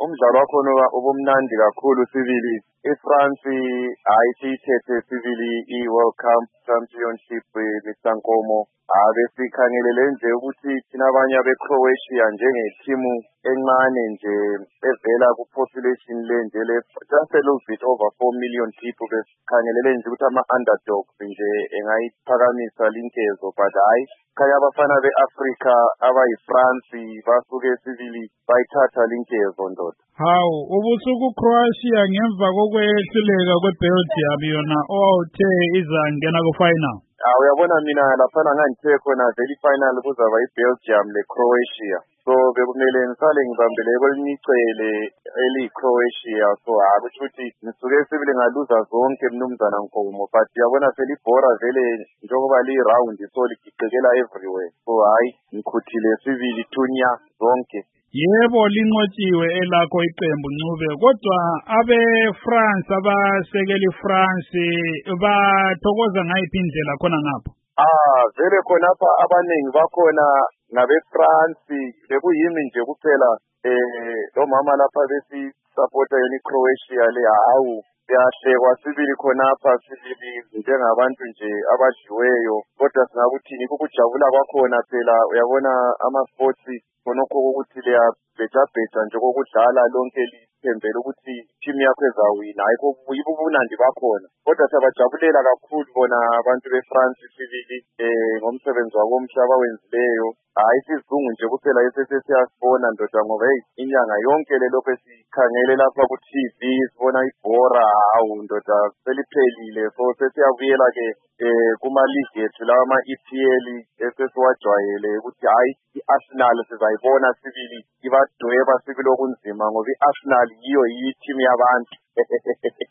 umdlalo wakhona ubumnandi kakhulu sibili. iFrance ayisithethe sibili i-World Cup Championship Mr. Nkomo. Besikhangelele nje ukuthi thina abanye abe-Croatia njengethimu encane nje evela ku-population lenje just a little bit over 4 million people. Besikhangelele nje ukuthi ama-underdogs nje engayiphakamisa linkezo, but hayi khanya abafana be-Afrika abayi-France basuke sibili bayithatha linkezo ndoda. Hawu, ubusuku Croatia ngemva kokwehluleka kweBelgium yona owawuthe izangena ku-final. Uyabona mina laphana ngangithe khona vele i-final kuzaba i-Belgium le-Croatia. So bekumele ngisale ngibambele kwelinye icele eliyi-Croatia. So kusho ukuthi ngisuke sibili ngaluza zonke mnumzana Nkomo, but uyabona selibhora vele njengoba liyi-round so ligiqekela everywhere. So hayi ngikhuthile sibili thunya zonke. Yebo linqotshiwe elakho iqembu Ncube, kodwa abe-France abasekeli France bathokoza ngayiphi indlela khona ngapha? Vele khonapha abaningi bakhona ngabe-France. Bekuyimi nje kuphela lo mama lapha besi-supporta yona i-Croatia le. Hawu siyahlekwa sibili khonapha sibili njengabantu nje abadliweyo, kodwa singakuthini ukujabula kwakhona phela. Uyabona ama-sports khonokho kokuthi liyabheja nje kokudlala lonke lithembele ukuthi team yakho ezawina. Hayi yibo ubunandi bakhona, kodwa siyabajabulela kakhulu bona abantu be-France sibili ngomsebenzi wabo omhle abawenzileyo. Hayi isizungu nje kuphela siyasibona ndoda, ngoba inyanga yonke lokho esikhangele lapha ku-TV sibona ibhora. Hawu ndoda seliphelile, so sesiyabuyela-ke kuma-league ethu lawa ama-EPL esesiwajwayele ukuthi hayi i-Arsenal sizayibona sibili ibadweba sibili okunzima, ngoba i-Arsenal yiyo i-team yabantu.